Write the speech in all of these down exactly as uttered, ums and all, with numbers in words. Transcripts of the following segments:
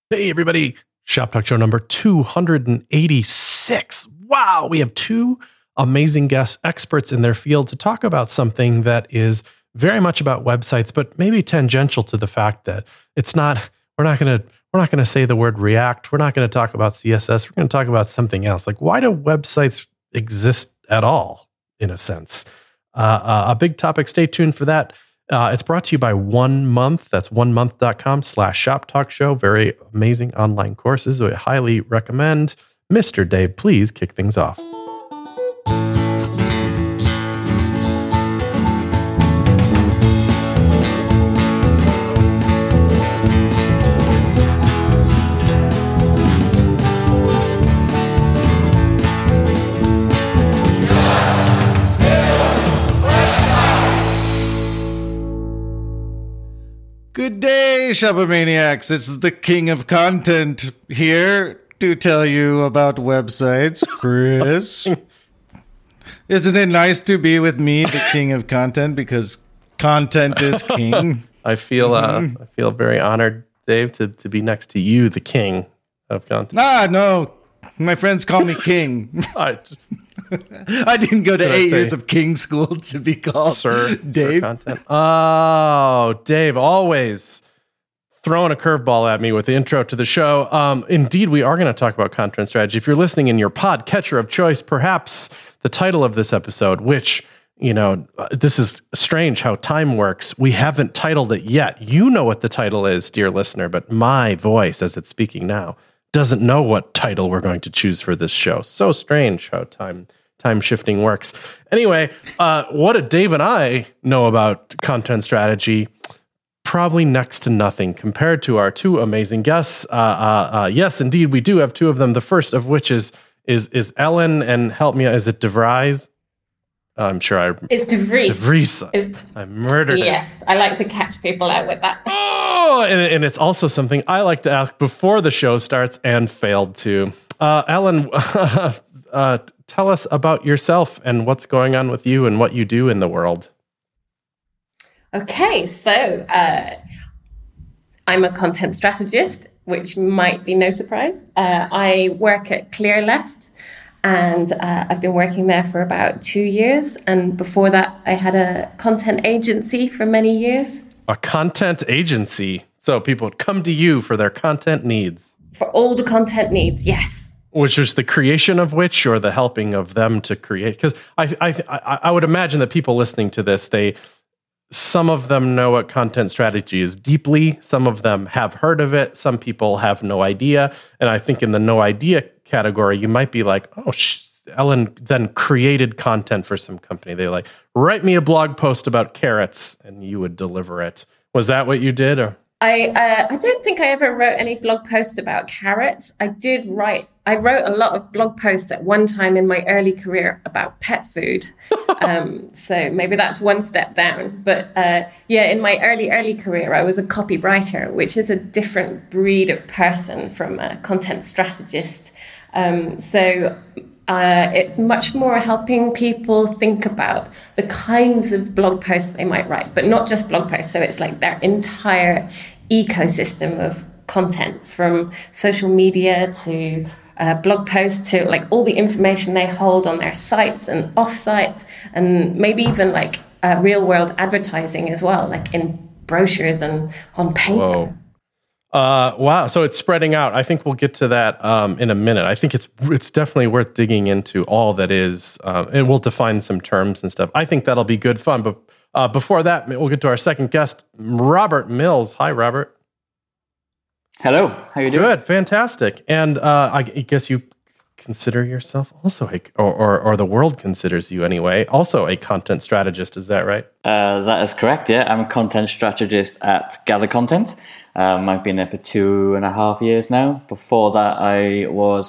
Hey, everybody. Shop Talk Show number two hundred eighty-six. Wow. We have two amazing guests, experts in their field, to talk about something that is very much about websites, but maybe tangential to the fact that it's not, we're not going to, we're not going to say the word React. We're not going to talk about C S S. We're going to talk about something else. Like, why do websites exist at all, in a sense? Uh, uh, a big topic. Stay tuned for that. Uh, it's brought to you by One Month. That's one month dot com slash shop talk show. Very amazing online courses. I highly recommend. Mister Dave, please kick things off. Good day, Shopomaniacs. It's the king of content here to tell you about websites, Chris. Isn't it nice to be with me, the king of content, because content is king? I feel uh, mm-hmm. I feel very honored, Dave, to, to be next to you, the king of content. Ah, no. My friends call me king. I, I didn't go to eight years of king school to be called Sir, Dave. Sir content. Oh, Dave, always throwing a curveball at me with the intro to the show. Um, indeed, we are going to talk about content strategy. If you're listening in your podcatcher of choice, perhaps the title of this episode, which, you know, uh, this is strange how time works. We haven't titled it yet. You know what the title is, dear listener, but my voice, as it's speaking now, doesn't know what title we're going to choose for this show. So strange how time time shifting works. Anyway, uh, what do Dave and I know about content strategy? Probably next to nothing compared to our two amazing guests. Uh, uh, uh, yes, indeed, we do have two of them. The first of which is is is Ellen, and help me, is it DeVries? I'm sure I... It's DeVries. DeVries. It's, I murdered yes, it. Yes, I like to catch people out with that. Oh, and, and it's also something I like to ask before the show starts and failed to. Uh, Ellen, uh, tell us about yourself and what's going on with you and what you do in the world. Okay, so uh, I'm a content strategist, which might be no surprise. Uh, I work at ClearLeft. And uh, I've been working there for about two years. And before that, I had a content agency for many years. A content agency? So people would come to you for their content needs? For all the content needs, yes. Which is the creation of which, or the helping of them to create? Because I, I, I, I would imagine that people listening to this, they, some of them know what content strategy is deeply. Some of them have heard of it. Some people have no idea. And I think in the no idea category, you might be like, oh, sh- Ellen then created content for some company. They like, write me a blog post about carrots, and you would deliver it. Was that what you did? Or? I uh, I don't think I ever wrote any blog posts about carrots. I did write, I wrote a lot of blog posts at one time in my early career about pet food. um, so maybe that's one step down. But uh, yeah, in my early, early career, I was a copywriter, which is a different breed of person from a content strategist. Um, so uh, it's much more helping people think about the kinds of blog posts they might write, but not just blog posts. So it's like their entire ecosystem of content, from social media to uh, blog posts to like all the information they hold on their sites and offsite, and maybe even like uh, real world advertising as well, like in brochures and on paper. Whoa. Uh, wow. So it's spreading out. I think we'll get to that um, in a minute. I think it's it's definitely worth digging into all that is, um, and we'll define some terms and stuff. I think that'll be good fun. But uh, before that, we'll get to our second guest, Robert Mills. Hi, Robert. Hello. How you doing? Good. Fantastic. And uh, I guess you consider yourself also a, or, or or the world considers you anyway, also a content strategist. Is that right? Uh, that is correct. Yeah, I'm a content strategist at Gather Content. Um, I've been there for two and a half years now. Before that, I was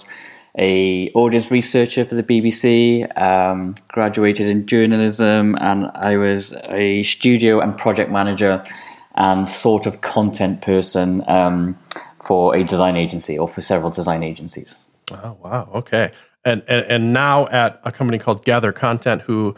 a audience researcher for the B B C, um, graduated in journalism, and I was a studio and project manager and sort of content person um, for a design agency, or for several design agencies. Oh, wow. Okay. And, and and now at a company called Gather Content, who I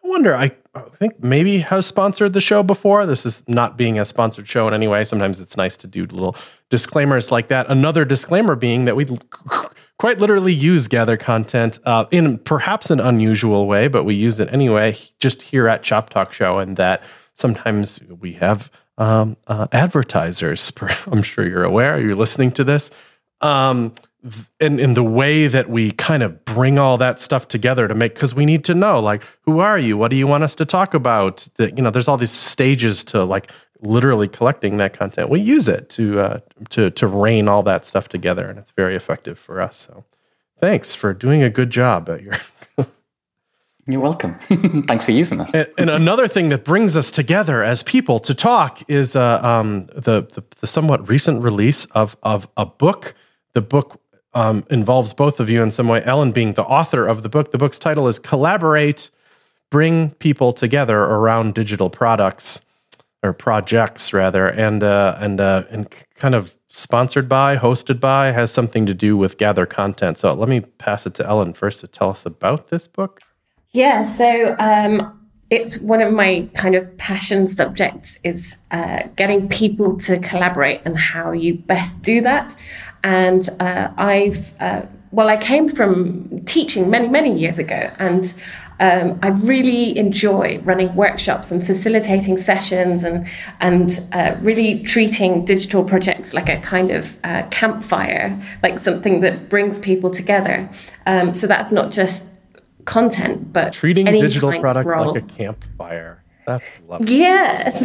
wonder, I, I think maybe has sponsored the show before. This is not being a sponsored show in any way. Sometimes it's nice to do little disclaimers like that. Another disclaimer being that we quite literally use Gather Content uh, in perhaps an unusual way, but we use it anyway, just here at Chop Talk Show, and that sometimes we have um, uh, advertisers. I'm sure you're aware. You're listening to this. Um, in, in the way that we kind of bring all that stuff together to make, because we need to know, like, who are you? What do you want us to talk about? That, you know, there's all these stages to like literally collecting that content. We use it to uh, to to rein all that stuff together, and it's very effective for us. So, thanks for doing a good job at your. You're welcome. Thanks for using us. And, and another thing that brings us together as people to talk is uh, um, the, the the somewhat recent release of of a book. The book um, involves both of you in some way. Ellen being the author of the book. The book's title is "Collaborate: Bring People Together Around Digital Products." Or projects rather, and uh, and uh, and kind of sponsored by, hosted by, has something to do with Gather Content. So let me pass it to Ellen first to tell us about this book. Yeah, so um, it's one of my kind of passion subjects is uh, getting people to collaborate and how you best do that. And uh, I've uh, well, I came from teaching many many years ago, and Um, I really enjoy running workshops and facilitating sessions and and uh, really treating digital projects like a kind of uh, campfire, like something that brings people together. Um, so that's not just content, but treating any digital kind products of role. like a campfire. That's lovely. Yes.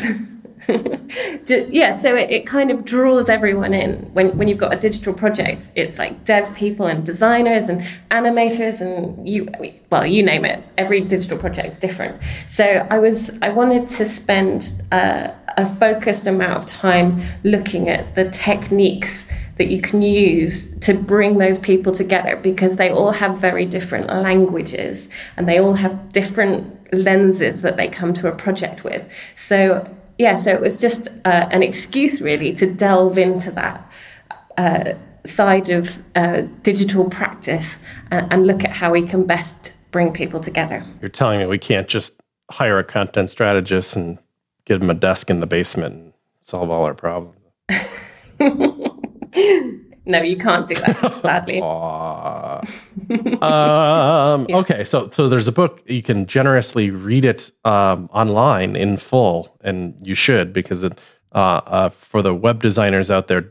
Yeah, so it, it kind of draws everyone in. When when you've got a digital project, it's like dev people and designers and animators and you, well, you name it. Every digital project is different. So I was, I wanted to spend uh, a focused amount of time looking at the techniques that you can use to bring those people together, because they all have very different languages and they all have different lenses that they come to a project with. So yeah, so it was just uh, an excuse really to delve into that uh, side of uh, digital practice and, and look at how we can best bring people together. You're telling me we can't just hire a content strategist and give them a desk in the basement and solve all our problems. No, you can't do that, sadly. um, Yeah. Okay, so so there's a book. You can generously read it um, online in full, and you should, because it, uh, uh, for the web designers out there,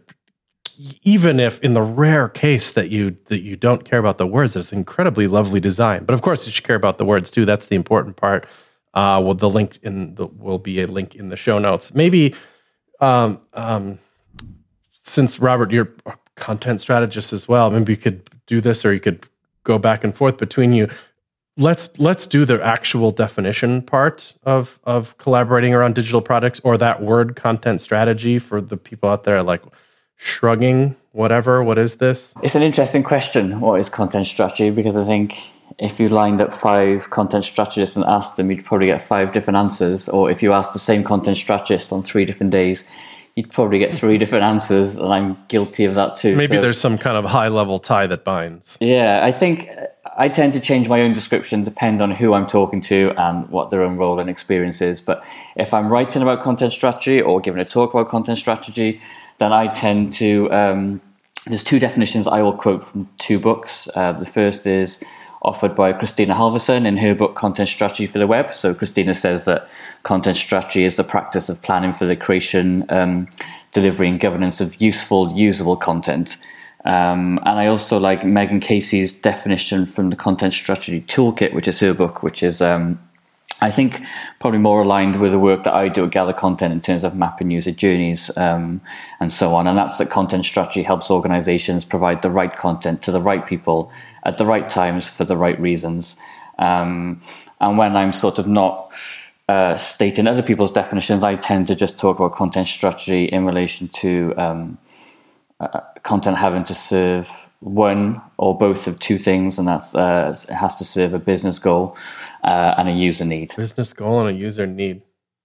even if in the rare case that you that you don't care about the words, it's incredibly lovely design. But of course, you should care about the words too. That's the important part. Uh, well, the link in the will be a link in the show notes. Maybe um, um, since Robert, you're a content strategist as well, maybe you could do this, or you could go back and forth between you. Let's let's do the actual definition part of of collaborating around digital products, or that word content strategy for the people out there like shrugging, whatever. What is this? It's an interesting question. What is content strategy? Because I think if you lined up five content strategists and asked them, you'd probably get five different answers. Or if you asked the same content strategist on three different days, you'd probably get three different answers, and I'm guilty of that too. Maybe so, there's some kind of high-level tie that binds. Yeah, I think I tend to change my own description depend on who I'm talking to and what their own role and experience is. But if I'm writing about content strategy or giving a talk about content strategy, then I tend to, um, there's two definitions I will quote from two books. Uh, the first is offered by Christina Halvorson in her book, Content Strategy for the Web. So Christina says that content strategy is the practice of planning for the creation, um, delivery and governance of useful, usable content. Um, and I also like Megan Casey's definition from the Content Strategy Toolkit, which is her book, which is, um, I think, probably more aligned with the work that I do at Gather Content in terms of mapping user journeys um, and so on. And that's that content strategy helps organizations provide the right content to the right people at the right times for the right reasons. Um, and when I'm sort of not uh, stating other people's definitions, I tend to just talk about content strategy in relation to um, uh, content having to serve one or both of two things, and that's uh, it has to serve a business goal uh, and a user need. Business goal and a user need.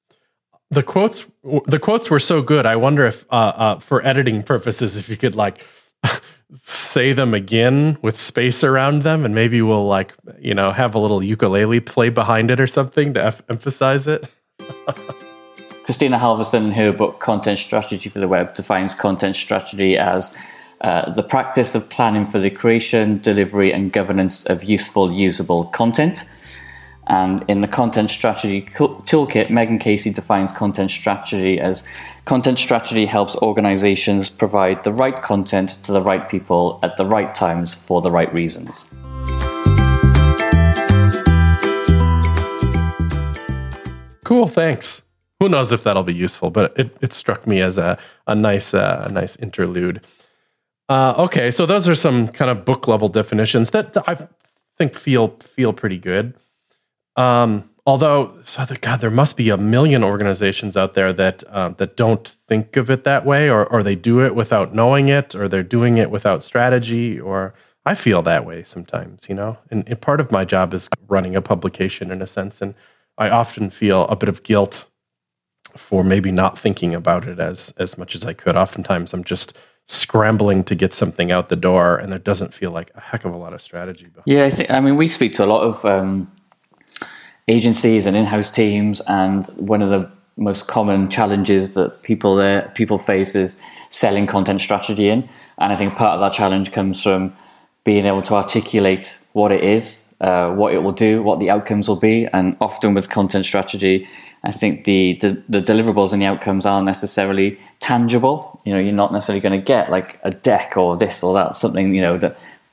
The quotes, the quotes were so good. I wonder if, uh, uh, for editing purposes, if you could like say say them again with space around them, and maybe we'll like, you know, have a little ukulele play behind it or something to f- emphasize it. Christina Halverson, in her book Content Strategy for the Web, defines content strategy as uh, the practice of planning for the creation, delivery, and governance of useful, usable content. And in the Content Strategy Toolkit, Megan Casey defines content strategy as content strategy helps organizations provide the right content to the right people at the right times for the right reasons. Cool, thanks. Who knows if that'll be useful, but it, it struck me as a, a nice uh, a nice interlude. Uh, okay, so those are some kind of book level definitions that, that I think feel feel pretty good. Um, although, so the, God, there must be a million organizations out there that uh, that don't think of it that way, or or they do it without knowing it, or they're doing it without strategy. Or I feel that way sometimes, you know. And, and part of my job is running a publication in a sense, and I often feel a bit of guilt for maybe not thinking about it as as much as I could. Oftentimes, I'm just scrambling to get something out the door, and there doesn't feel like a heck of a lot of strategy behind Yeah, I think. I mean, we speak to a lot of um, agencies and in-house teams, and one of the most common challenges that people there people face is selling content strategy in. And I think part of that challenge comes from being able to articulate what it is, uh, what it will do, what the outcomes will be. And often with content strategy, I think the, the, the deliverables and the outcomes aren't necessarily tangible. You know, you're not necessarily going to get like a deck or this or that, something, you know, that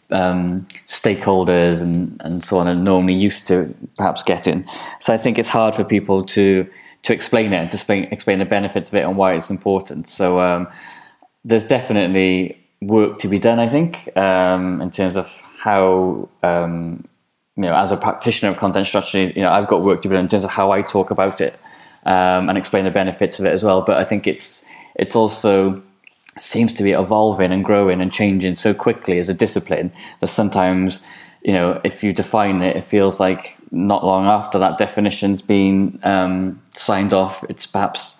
um, stakeholders and, and so on are normally used to perhaps getting. So I think it's hard for people to to explain it and to explain, explain the benefits of it and why it's important. So um, there's definitely work to be done, I think, um, in terms of how, um, you know, as a practitioner of content strategy, you know, I've got work to be done in terms of how I talk about it um, and explain the benefits of it as well. But I think it's it's also seems to be evolving and growing and changing so quickly as a discipline that sometimes, you know, if you define it, it feels like not long after that definition's been um, signed off, it's perhaps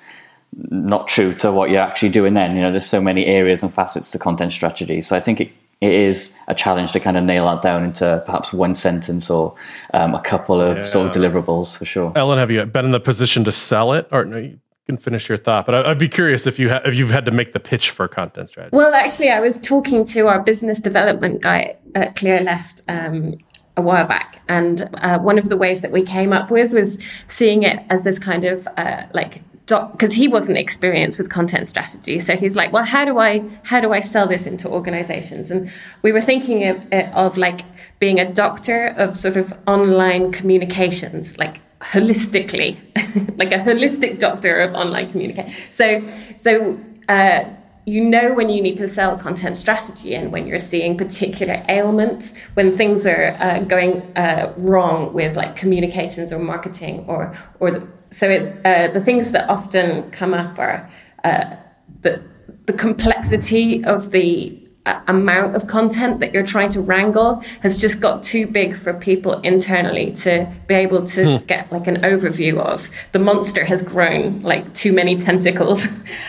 not true to what you're actually doing then. You know, there's so many areas and facets to content strategy. So I think it, it is a challenge to kind of nail that down into perhaps one sentence or um, a couple of yeah. sort of deliverables for sure. Ellen, have you been in the position to sell it? Or no, you can finish your thought, but I'd be curious if you ha- if you've had to make the pitch for content strategy. Well, actually, I was talking to our business development guy at Clearleft um, a while back, and uh, one of the ways that we came up with was seeing it as this kind of uh, like because he wasn't experienced with content strategy, so he's like, well, how do I how do I sell this into organizations? And we were thinking of, of like being a doctor of sort of online communications, like holistically, like a holistic doctor of online communication. So, so uh, you know when you need to sell content strategy and when you're seeing particular ailments, when things are uh, going uh, wrong with like communications or marketing or or the, so it, uh, the things that often come up are uh, the the complexity of the uh, amount of content that you're trying to wrangle has just got too big for people internally to be able to hmm. get like an overview of. The monster has grown like too many tentacles.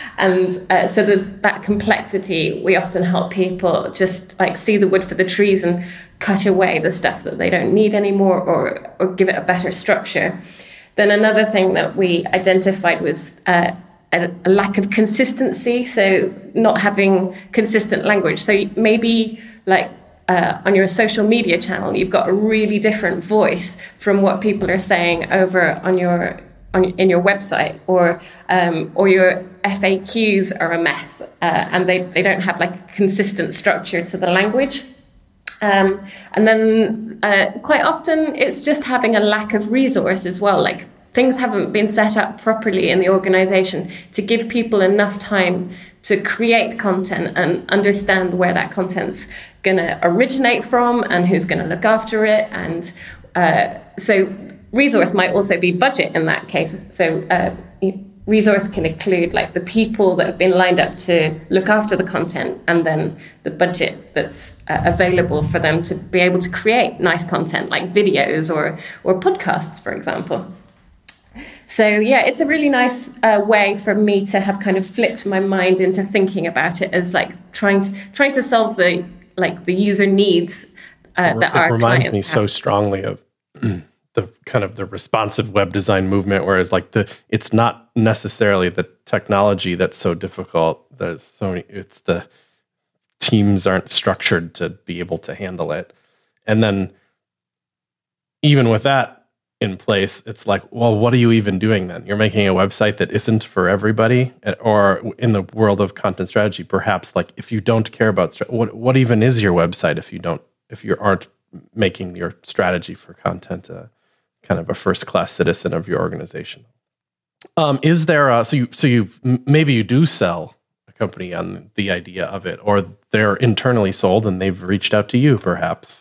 And uh, so there's that complexity. We often help people just like see the wood for the trees and cut away the stuff that they don't need anymore, or or give it a better structure. Then another thing that we identified was uh, a, a lack of consistency, so not having consistent language. So maybe like uh, on your social media channel, you've got a really different voice from what people are saying over on your on in your website, or um, or your F A Qs are a mess, uh, and they, they don't have like a consistent structure to the language. Um, and then uh, quite often it's just having a lack of resource as well. Like things haven't been set up properly in the organization to give people enough time to create content and understand where that content's going to originate from and who's going to look after it. And uh, so resource might also be budget in that case. So uh, resource can include like the people that have been lined up to look after the content, and then the budget that's uh, available for them to be able to create nice content like videos or or podcasts, for example. So yeah, it's a really nice uh, way for me to have kind of flipped my mind into thinking about it as like trying to trying to solve the like the user needs uh, that it our reminds clients me have. so strongly of the kind of the responsive web design movement, whereas like the it's not necessarily the technology that's so difficult. There's so many, it's the teams aren't structured to be able to handle it. And then even with that in place, it's like, well, what are you even doing then? You're making a website that isn't for everybody. Or in the world of content strategy, perhaps like if you don't care about stra- what what even is your website if you don't if you aren't making your strategy for content uh, kind of a first class citizen of your organization. Um, is there a, so you so you maybe you do sell a company on the idea of it, or they're internally sold and they've reached out to you perhaps.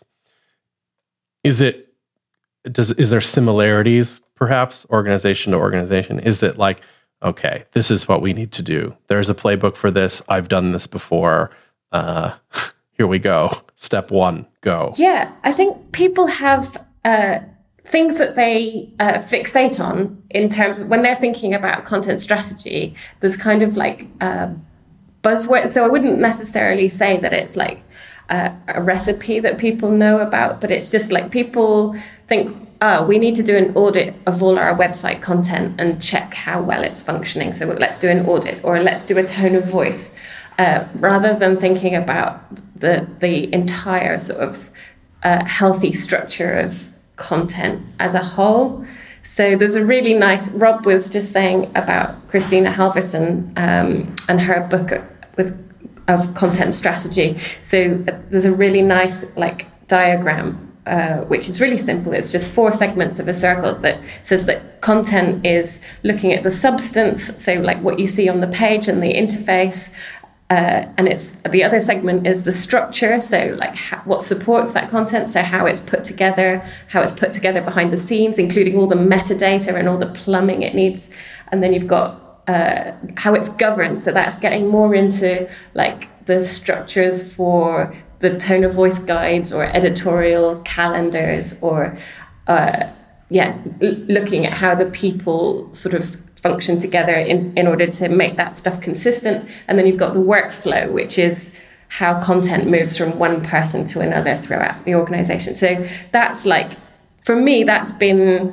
Is it does is there similarities perhaps organization to organization? Is it like, okay, this is what we need to do. There's a playbook for this. I've done this before. Uh, here we go. Step one, go. Yeah, I think people have uh, things that they uh, fixate on in terms of when they're thinking about content strategy. There's kind of like uh, buzzword. So I wouldn't necessarily say that it's like uh, a recipe that people know about, but it's just like people think, oh, we need to do an audit of all our website content and check how well it's functioning. So let's do an audit, or let's do a tone of voice, uh, rather than thinking about the the entire sort of uh, healthy structure of content as a whole. So there's a really nice, Rob was just saying about Christina Halverson um, and her book with of content strategy. So there's a really nice like diagram Uh, which is really simple. It's just four segments of a circle that says that content is looking at the substance, so like what you see on the page and the interface, uh, and it's the other segment is the structure, so like how, what supports that content, so how it's put together, how it's put together behind the scenes, including all the metadata and all the plumbing it needs, and then you've got uh, how it's governed, so that's getting more into like the structures for the tone of voice guides or editorial calendars, or uh, yeah, l- looking at how the people sort of function together in, in order to make that stuff consistent. And then you've got the workflow, which is how content moves from one person to another throughout the organization. So that's like, for me, that's been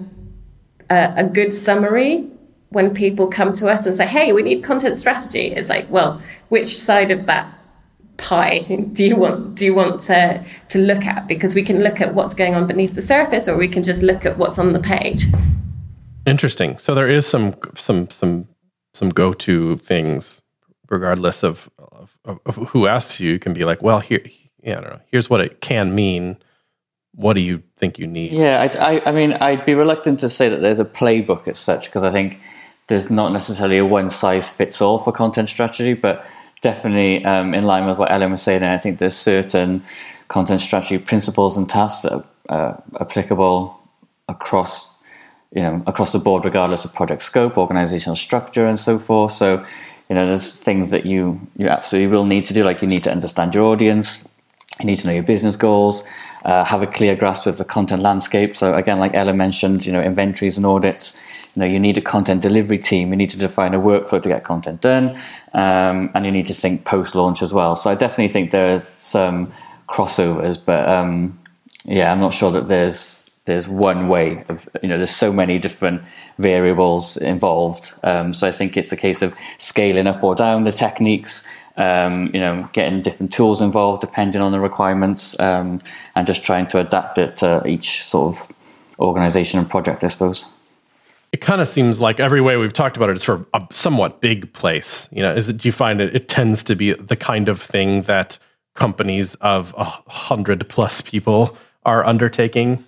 a, a good summary. When people come to us and say, hey, we need content strategy, it's like, well, which side of that pie do you want do you want to to look at? Because we can look at what's going on beneath the surface, or we can just look at what's on the page. Interesting. So there is some some some some go-to things, regardless of of, of who asks you. You can be like, well, here, yeah, I don't know. Here's what it can mean. What do you think you need? Yeah, I, I, I mean, I'd be reluctant to say that there's a playbook as such, because I think there's not necessarily a one-size-fits-all for content strategy, but definitely um, in line with what Ellen was saying, I think there's certain content strategy principles and tasks that are uh, applicable across, you know, across the board, regardless of project scope, organizational structure, and so forth. So, you know, there's things that you you absolutely will need to do, like you need to understand your audience, you need to know your business goals, uh, have a clear grasp of the content landscape. So again, like Ellen mentioned, you know, inventories and audits. You know, you need a content delivery team. You need to define a workflow to get content done, um, and you need to think post-launch as well. So I definitely think there's some crossovers, but um, yeah, I'm not sure that there's there's one way of, you know, there's so many different variables involved. Um, so I think it's a case of scaling up or down the techniques. Um, you know, getting different tools involved depending on the requirements, um, and just trying to adapt it to each sort of organization and project, I suppose. It kind of seems like every way we've talked about it is for a somewhat big place. You know, is it, do you find it, it tends to be the kind of thing that companies of a hundred plus people are undertaking,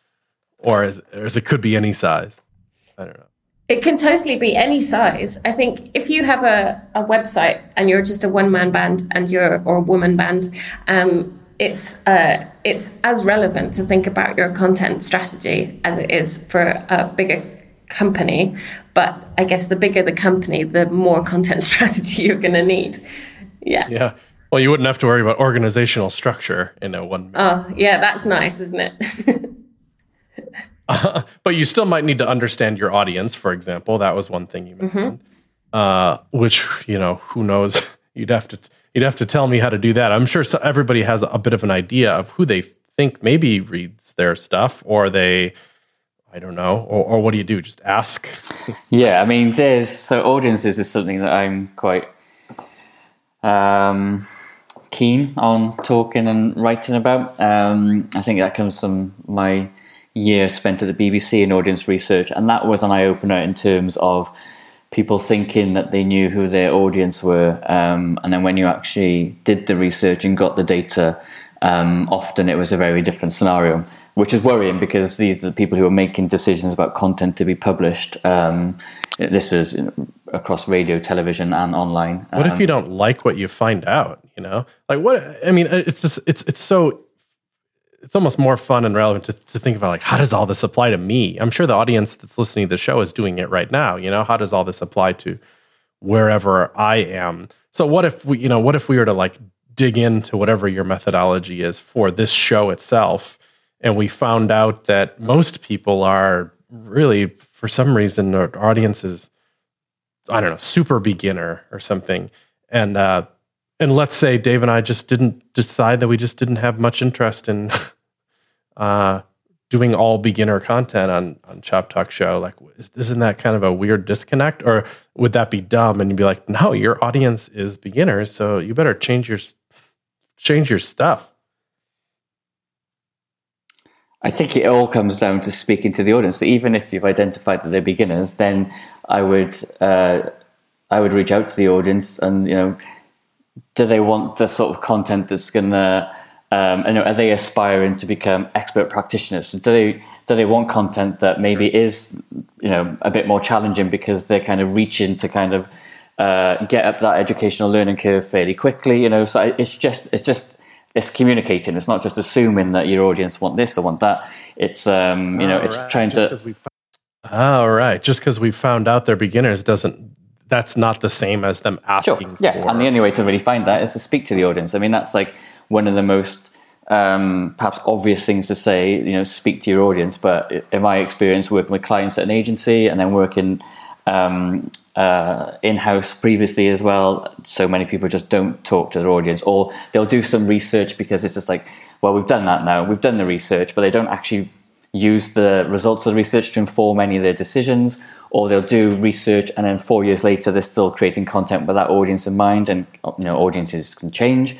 or is, or is it could be any size? I don't know. It can totally be any size. I think if you have a, a website and you're just a one-man band and you're or a woman band, um, it's uh, it's as relevant to think about your content strategy as it is for a bigger company. But I guess the bigger the company, the more content strategy you're going to need. Yeah. Yeah. Well, you wouldn't have to worry about organizational structure in a one. Oh, yeah, that's nice, isn't it? uh, but you still might need to understand your audience, for example. That was one thing you mentioned. Mm-hmm. Uh, which, you know, who knows? You'd have to. you'd have to tell me how to do that. I'm sure so everybody has a bit of an idea of who they think maybe reads their stuff, or they, I don't know, or, or what do you do? Just ask? Yeah, I mean, there's, so audiences is something that I'm quite um, keen on talking and writing about. Um, I think that comes from my year spent at the B B C in audience research, and that was an eye-opener in terms of people thinking that they knew who their audience were, um, and then when you actually did the research and got the data, um, often it was a very different scenario, which is worrying because these are the people who are making decisions about content to be published. Um, this was across radio, television, and online. What um, if you don't like what you find out? You know, like what? I mean, it's just it's it's so. It's almost more fun and relevant to, to think about, like, how does all this apply to me? I'm sure the audience that's listening to the show is doing it right now. You know, how does all this apply to wherever I am? So what if we, you know, what if we were to like dig into whatever your methodology is for this show itself, and we found out that most people are really, for some reason, our audience is, I don't know, super beginner or something. And, uh, And let's say Dave and I just didn't decide that we just didn't have much interest in uh, doing all beginner content on on Chop Talk Show. Like, isn't that kind of a weird disconnect? Or would that be dumb? And you'd be like, no, your audience is beginners, so you better change your change your stuff. I think it all comes down to speaking to the audience. So even if you've identified that they're beginners, then I would uh, I would reach out to the audience and, you know, do they want the sort of content that's going to, um, you know, are they aspiring to become expert practitioners? So do they do they want content that maybe is, you know, a bit more challenging because they're kind of reaching to kind of uh, get up that educational learning curve fairly quickly? You know, so it's just it's just it's communicating. It's not just assuming that your audience want this or want that. It's um, you know, oh, it's right. trying just to. Oh, right. Just because we found out they're beginners doesn't. That's not the same as them asking. Sure. Yeah, for... and the only way to really find that is to speak to the audience. I mean, that's like one of the most um, perhaps obvious things to say. You know, speak to your audience. But in my experience, working with clients at an agency and then working um, uh, in-house previously as well, so many people just don't talk to their audience, or they'll do some research because it's just like, well, we've done that now. We've done the research, but they don't actually use the results of the research to inform any of their decisions. Or they'll do research and then four years later they're still creating content with that audience in mind, and, you know, audiences can change.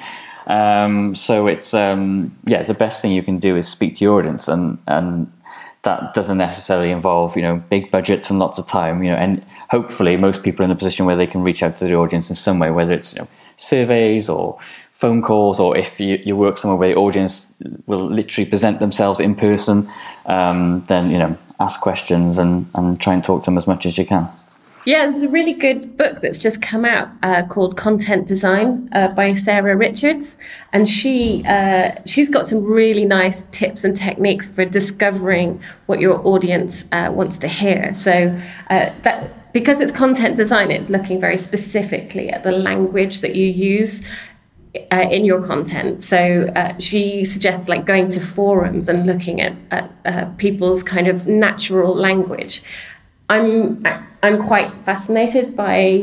Um, so it's um, yeah, the best thing you can do is speak to your audience, and and that doesn't necessarily involve, you know, big budgets and lots of time. You know, and hopefully most people are in a position where they can reach out to the audience in some way, whether it's, you know, surveys or phone calls, or if you, you work somewhere where the audience will literally present themselves in person, um, then, you know, ask questions and, and try and talk to them as much as you can. Yeah, there's a really good book that's just come out uh, called Content Design uh, by Sarah Richards. And she, uh, she's got some really nice tips and techniques for discovering what your audience uh, wants to hear. So uh, that because it's content design, it's looking very specifically at the language that you use Uh, in your content. So uh, she suggests like going to forums and looking at, at uh, people's kind of natural language. I'm I'm quite fascinated by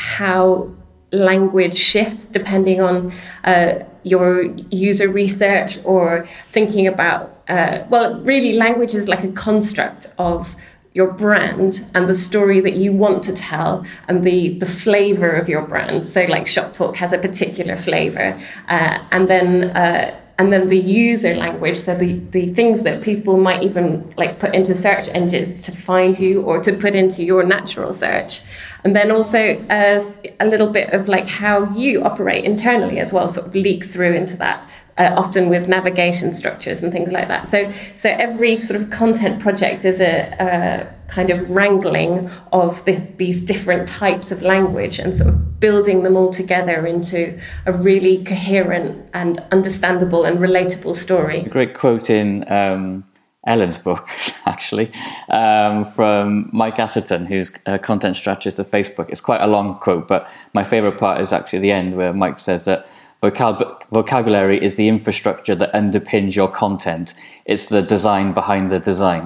how language shifts depending on uh, your user research or thinking about, uh, well, really language is like a construct of your brand and the story that you want to tell and the the flavor of your brand. So like Shop Talk has a particular flavor, uh, and then uh, and then the user language, so the the things that people might even like put into search engines to find you or to put into your natural search. And then also uh, a little bit of like how you operate internally as well, sort of leaks through into that. Uh, often with navigation structures and things like that. So so every sort of content project is a, a kind of wrangling of the, these different types of language and sort of building them all together into a really coherent and understandable and relatable story. A great quote in um, Ellen's book, actually, um, from Mike Atherton, who's a content strategist at Facebook. It's quite a long quote, but my favorite part is actually the end where Mike says that Vocab- vocabulary is the infrastructure that underpins your content. It's the design behind the design.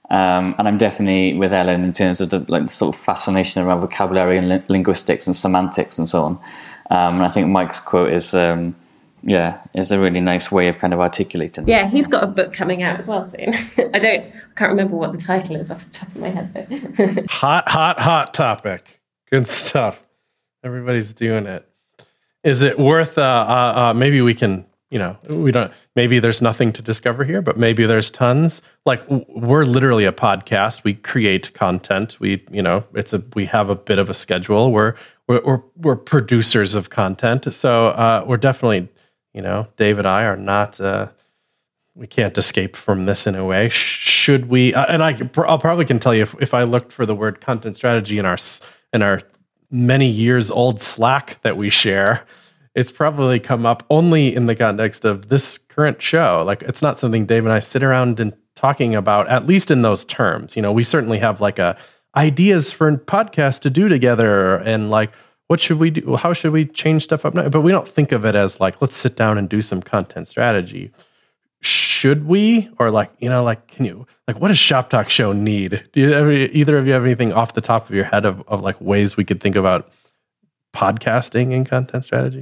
Um, and I'm definitely with Ellen in terms of the like sort of fascination around vocabulary and li- linguistics and semantics and so on. Um, and I think Mike's quote is, um, yeah, is a really nice way of kind of articulating that. Yeah, he's got a book coming out as well soon. I don't, I can't remember what the title is off the top of my head though. Hot, hot, hot topic. Good stuff. Everybody's doing it. Is it worth? Uh, uh, uh, maybe we can. You know, we don't. Maybe there's nothing to discover here, but maybe there's tons. Like we're literally a podcast. We create content. We, you know, it's a. We have a bit of a schedule. We're we're we're, we're producers of content. So uh, we're definitely, you know, Dave and I are not. Uh, we can't escape from this in a way. Should we? Uh, and I, I'll probably can tell you if, if I looked for the word content strategy in our in our many years old Slack that we share, it's probably come up only in the context of this current show. Like it's not something Dave and I sit around and talking about, at least in those terms. You know, we certainly have like a ideas for a podcast to do together and like, what should we do? How should we change stuff up now? But we don't think of it as like, let's sit down and do some content strategy. Should we? Or like, you know, like, can you, like, what does Shop Talk Show need? Do you ever, either of you have anything off the top of your head of, of like ways we could think about podcasting and content strategy?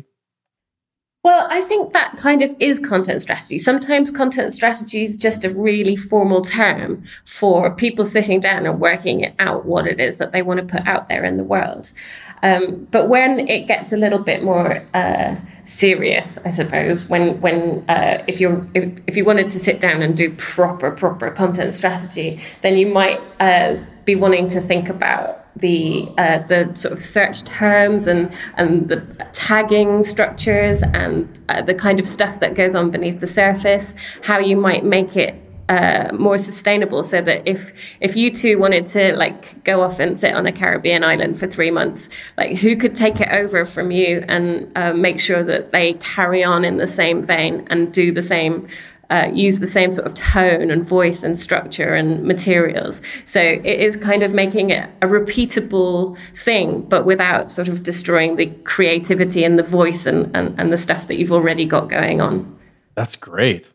Well, I think that kind of is content strategy. Sometimes content strategy is just a really formal term for people sitting down and working out what it is that they want to put out there in the world. Um, but when it gets a little bit more uh, serious, I suppose, when when uh, if you're if, if you wanted to sit down and do proper proper content strategy, then you might uh, be wanting to think about the uh, the sort of search terms and and the tagging structures and uh, the kind of stuff that goes on beneath the surface, how you might make it uh, more sustainable, so that if if you two wanted to like go off and sit on a Caribbean island for three months, like who could take it over from you and uh, make sure that they carry on in the same vein and do the same. Uh, use the same sort of tone and voice and structure and materials. So it is kind of making it a repeatable thing, but without sort of destroying the creativity and the voice and, and, and the stuff that you've already got going on. That's great.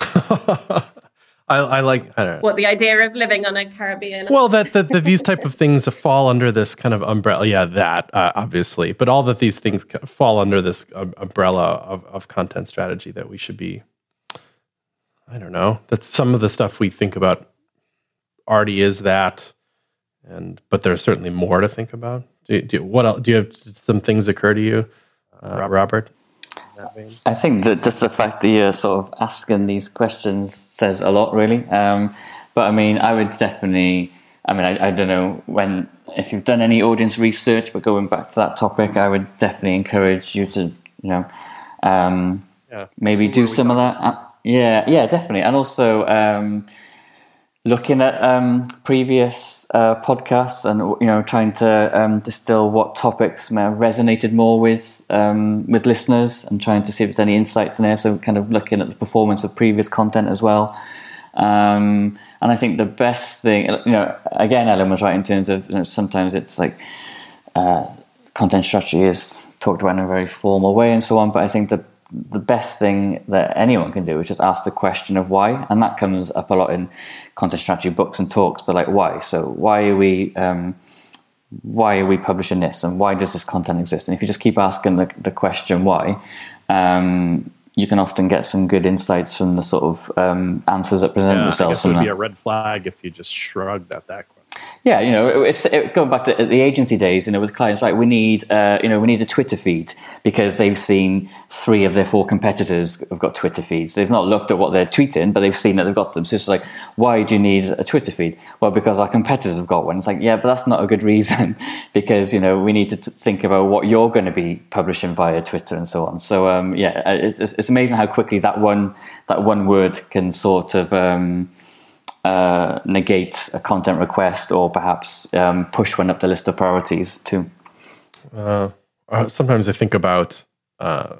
I, I like I don't know. What, the idea of living on a Caribbean? Well, that, that, that these type of things fall under this kind of umbrella. Yeah, that, uh, obviously. But all that these things fall under this um, umbrella of, of content strategy that we should be I don't know. That's some of the stuff we think about already is that, and but there's certainly more to think about. Do, do what else? Do you have some things occur to you, uh, Robert? I think that just the fact that you're sort of asking these questions says a lot, really. Um, but I mean, I would definitely. I mean, I, I don't know when if you've done any audience research, but going back to that topic, I would definitely encourage you to, you know, um, yeah. maybe do some of that. Yeah, yeah, definitely. And also um, looking at um, previous uh, podcasts and, you know, trying to um, distill what topics may have resonated more with um, with listeners and trying to see if there's any insights in there. So kind of looking at the performance of previous content as well. Um, and I think the best thing, you know, again, Ellen was right in terms of, you know, sometimes it's like uh, content strategy is talked about in a very formal way and so on. But I think the the best thing that anyone can do is just ask the question of why, and that comes up a lot in content strategy books and talks. But like, why? So why are we um, why are we publishing this, and why does this content exist? And if you just keep asking the, the question why, um, you can often get some good insights from the sort of um, answers that present yeah, themselves. I guess it would be a red flag if you just shrugged at that question. Yeah, you know, it's it, going back to the agency days, you know, with clients, right, we need, uh, you know, we need a Twitter feed because they've seen three of their four competitors have got Twitter feeds. They've not looked at what they're tweeting, but they've seen that they've got them. So it's like, why do you need a Twitter feed? Well, because our competitors have got one. It's like, yeah, but that's not a good reason because, you know, we need to t- think about what you're going to be publishing via Twitter and so on. So, um, yeah, it's, it's amazing how quickly that one, that one word can sort of, um, Uh, negate a content request or perhaps um, push one up the list of priorities too. Uh, uh, sometimes I think about uh,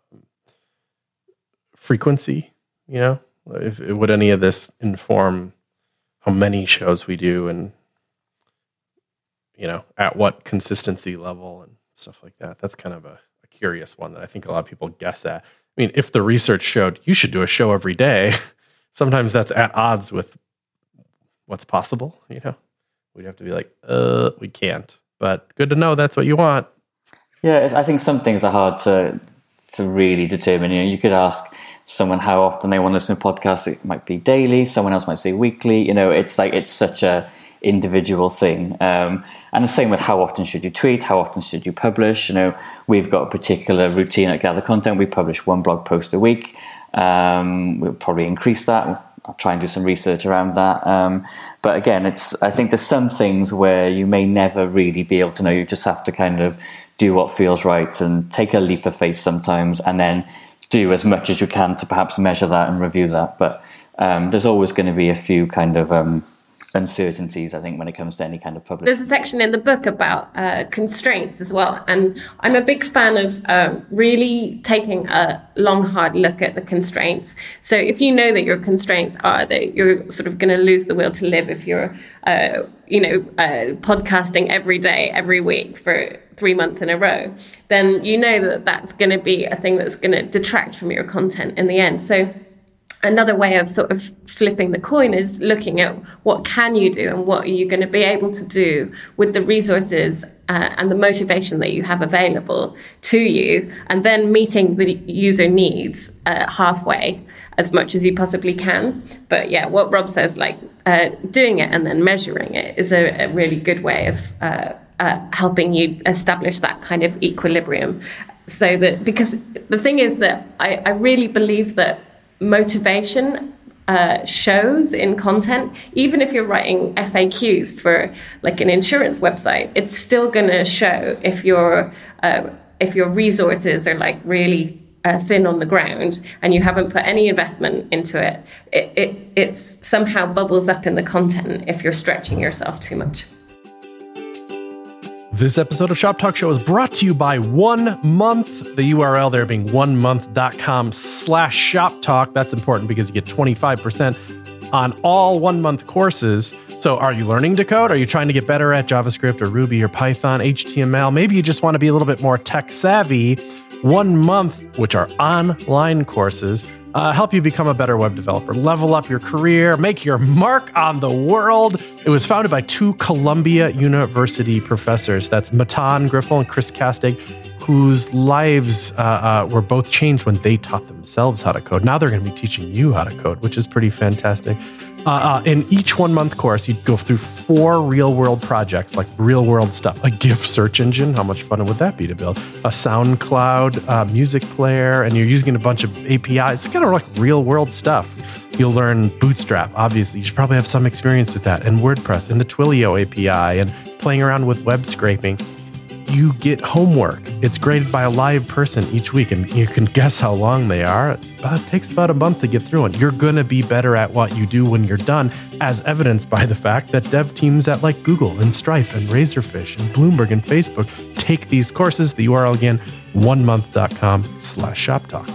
frequency, you know, if, would any of this inform how many shows we do and, you know, at what consistency level and stuff like that. That's kind of a, a curious one that I think a lot of people guess at. I mean, if the research showed you should do a show every day, sometimes that's at odds with what's possible. You know, we'd have to be like, uh, we can't. But good to know that's what you want. Yeah, it's, I think some things are hard to to really determine. You know, you could ask someone how often they want to listen to podcasts. It might be daily. Someone else might say weekly. You know, it's like it's such a individual thing. Um, and the same with how often should you tweet? How often should you publish? You know, we've got a particular routine at Gather Content. We publish one blog post a week. Um, we'll probably increase that. I'll try and do some research around that. Um, but again, it's I think there's some things where you may never really be able to know. You just have to kind of do what feels right and take a leap of faith sometimes, and then do as much as you can to perhaps measure that and review that. But um, there's always going to be a few kind of um, uncertainties, I think, when it comes to any kind of public. There's a section in the book about uh, constraints as well. And I'm a big fan of um, really taking a long, hard look at the constraints. So if you know that your constraints are that you're sort of going to lose the will to live if you're, uh, you know, uh, podcasting every day, every week for three months in a row, then you know that that's going to be a thing that's going to detract from your content in the end. So another way of sort of flipping the coin is looking at what can you do and what are you going to be able to do with the resources uh, and the motivation that you have available to you, and then meeting the user needs uh, halfway as much as you possibly can. But yeah, what Rob says, like uh, doing it and then measuring it is a, a really good way of uh, uh, helping you establish that kind of equilibrium. So that, because the thing is that I, I really believe that motivation uh, shows in content. Even if you're writing F A Qs for like an insurance website, it's still going to show if your uh, if your resources are like really uh, thin on the ground and you haven't put any investment into it. It it it's somehow bubbles up in the content if you're stretching yourself too much. This episode of Shop Talk Show is brought to you by One Month. The U R L there being onemonth.com slash shop talk. That's important because you get twenty-five percent on all one month courses. So are you learning to code? Are you trying to get better at JavaScript or Ruby or Python, H T M L? Maybe you just want to be a little bit more tech savvy. One Month, which are online courses, Uh, help you become a better web developer, level up your career, make your mark on the world. It was founded by two Columbia University professors. That's Matan Griffel and Chris Castig, whose lives uh, uh, were both changed when they taught themselves how to code. Now they're going to be teaching you how to code, which is pretty fantastic. Uh, uh, in each one-month course, you go through four real-world projects, like real-world stuff. A GIF search engine, how much fun would that be to build? A SoundCloud uh, music player, and you're using a bunch of A P Is. It's kind of like real-world stuff. You'll learn Bootstrap, obviously. You should probably have some experience with that, and WordPress, and the Twilio A P I, and playing around with web scraping. You get homework. It's graded by a live person each week, and you can guess how long they are. It's about, it takes about a month to get through it. You're going to be better at what you do when you're done, as evidenced by the fact that dev teams at like Google and Stripe and Razorfish and Bloomberg and Facebook take these courses. The U R L again, onemonth.com slash shop talk.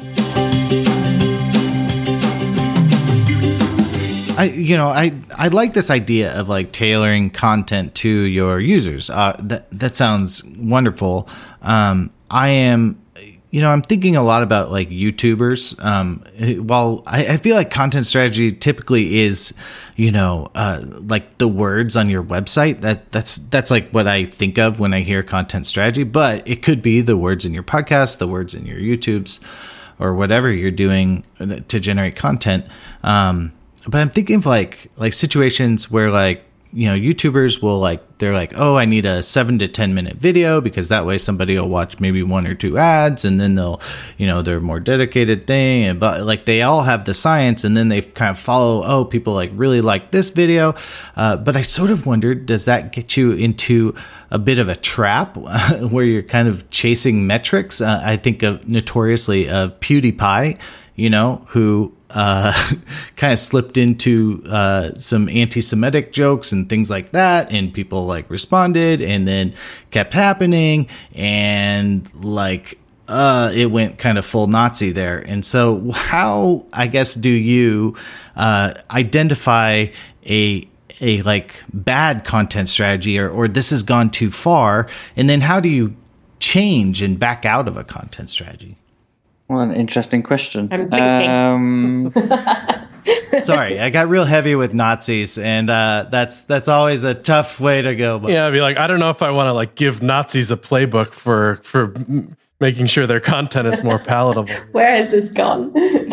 I, you know, I, I like this idea of like tailoring content to your users. Uh, that, that sounds wonderful. Um, I am, you know, I'm thinking a lot about like YouTubers. Um, while I, I feel like content strategy typically is, you know, uh, like the words on your website. That that's, that's like what I think of when I hear content strategy, but it could be the words in your podcast, the words in your YouTubes, or whatever you're doing to generate content. Um, But I'm thinking of like like situations where like, you know, YouTubers will like, they're like, oh, I need a seven to ten minute video because that way somebody will watch maybe one or two ads and then they'll, you know, they're a more dedicated thing. And but like they all have the science and then they kind of follow, oh, people like really like this video. Uh, but I sort of wondered, does that get you into a bit of a trap where you're kind of chasing metrics? Uh, I think of notoriously of PewDiePie, you know, who uh, kind of slipped into uh, some anti-Semitic jokes and things like that, and people like responded, and then kept happening, and like uh, it went kind of full Nazi there. And so, how I guess do you uh, identify a a like bad content strategy, or or this has gone too far, and then how do you change and back out of a content strategy? Well, an interesting question. I'm thinking. Um, Sorry, I got real heavy with Nazis, and uh, that's that's always a tough way to go. Yeah, I'd be like, I don't know if I want to like give Nazis a playbook for for m- making sure their content is more palatable. Where has this gone?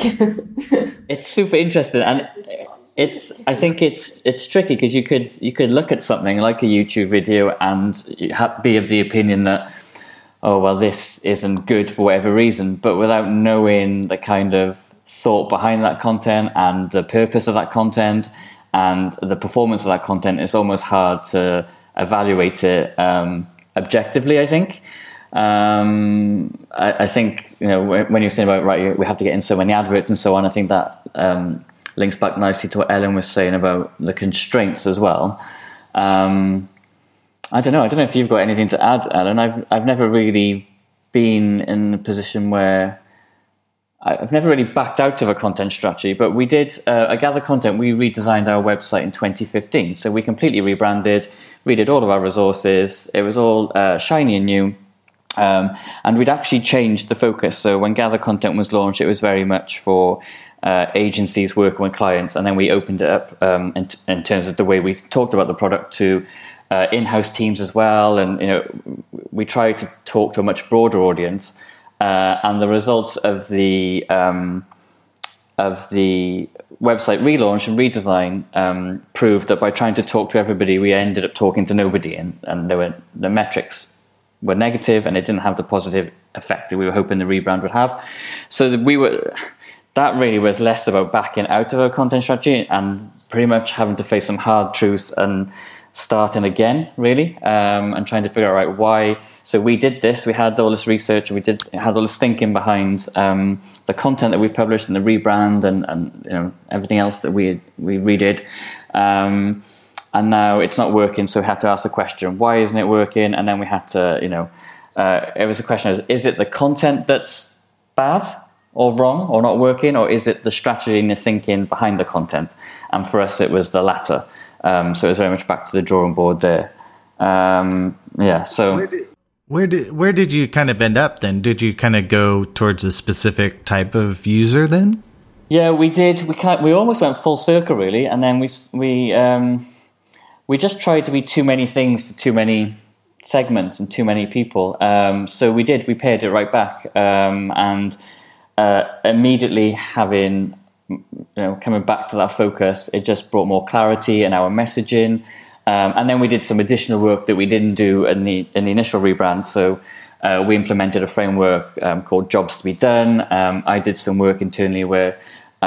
It's super interesting, and it's I think it's it's tricky because you could you could look at something like a YouTube video and you ha- be of the opinion that, oh well, this isn't good for whatever reason, but without knowing the kind of thought behind that content and the purpose of that content and the performance of that content, it's almost hard to evaluate it um, objectively, I think. Um, I, I think, you know, when you're saying about, right, we have to get in so many adverts and so on, I think that um, links back nicely to what Ellen was saying about the constraints as well. Um, I don't know. I don't know if you've got anything to add, Ellen. I've, I've never really been in a position where I've never really backed out of a content strategy, but we did, uh, at Gather Content, we redesigned our website in twenty fifteen. So we completely rebranded, redid all of our resources. It was all uh, shiny and new. Um, and we'd actually changed the focus. So when Gather Content was launched, it was very much for uh, agencies working with clients. And then we opened it up um, in, t- in terms of the way we talked about the product to uh, in-house teams as well. And, you know, we tried to talk to a much broader audience. Uh, and the results of the um, of the website relaunch and redesign um, proved that by trying to talk to everybody, we ended up talking to nobody, and, and there were the metrics were negative, and it didn't have the positive effect that we were hoping the rebrand would have. So that we were that really was less about backing out of a content strategy and pretty much having to face some hard truths and starting again, really, um, and trying to figure out, right, why. So we did this, we had all this research, we did had all this thinking behind um, the content that we published and the rebrand and, and you know everything else that we we redid. Um, and now it's not working, so we had to ask the question, why isn't it working? And then we had to, you know, uh, it was a question of, is it the content that's bad or wrong or not working, or is it the strategy and the thinking behind the content? And for us, it was the latter. Um, so it was very much back to the drawing board there. Um, yeah. So where did, where did where did you kind of end up then? Did you kind of go towards a specific type of user then? Yeah, we did. We kind we almost went full circle really, and then we we um, we just tried to be too many things to too many segments and too many people. Um, so we did. We pared it right back, um, and uh, immediately having. You know, coming back to that focus, it just brought more clarity in our messaging, um, and then we did some additional work that we didn't do in the in the initial rebrand. So uh, we implemented a framework um, called Jobs to be Done. Um, I did some work internally where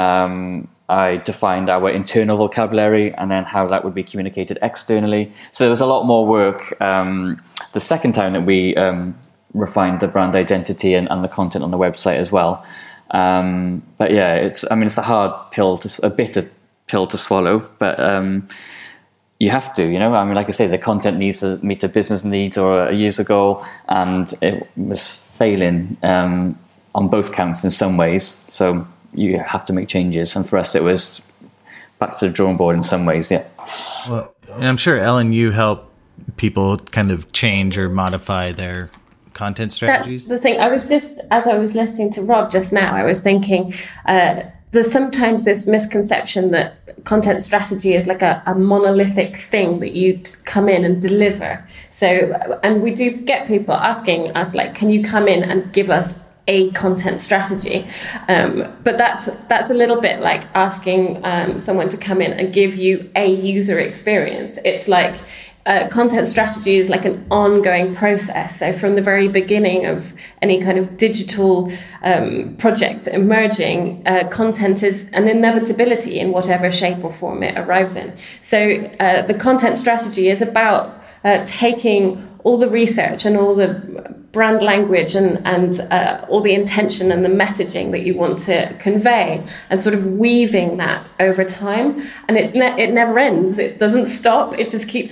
um, I defined our internal vocabulary and then how that would be communicated externally. So there was a lot more work um, the second time that we um, refined the brand identity and, and the content on the website as well. Um, but yeah, it's, I mean, it's a hard pill to, a bitter pill to swallow, but, um, you have to, you know, I mean, like I say, the content needs to meet a business need or a user goal, and it was failing, um, on both counts in some ways. So you have to make changes. And for us, it was back to the drawing board in some ways. Yeah. Well, and I'm sure, Ellen, you help people kind of change or modify their content strategies. That's the thing. I was just, as I was listening to Rob just now, I was thinking uh, there's sometimes this misconception that content strategy is like a, a monolithic thing that you come in and deliver. So, and we do get people asking us, like, can you come in and give us a content strategy? Um, but that's that's a little bit like asking um, someone to come in and give you a user experience. It's like Uh, content strategy is like an ongoing process. So from the very beginning of any kind of digital um, project emerging, uh, content is an inevitability in whatever shape or form it arrives in. So uh, the content strategy is about uh, taking all the research and all the brand language and, and uh, all the intention and the messaging that you want to convey and sort of weaving that over time. And it ne- it never ends. It doesn't stop. It just keeps on going.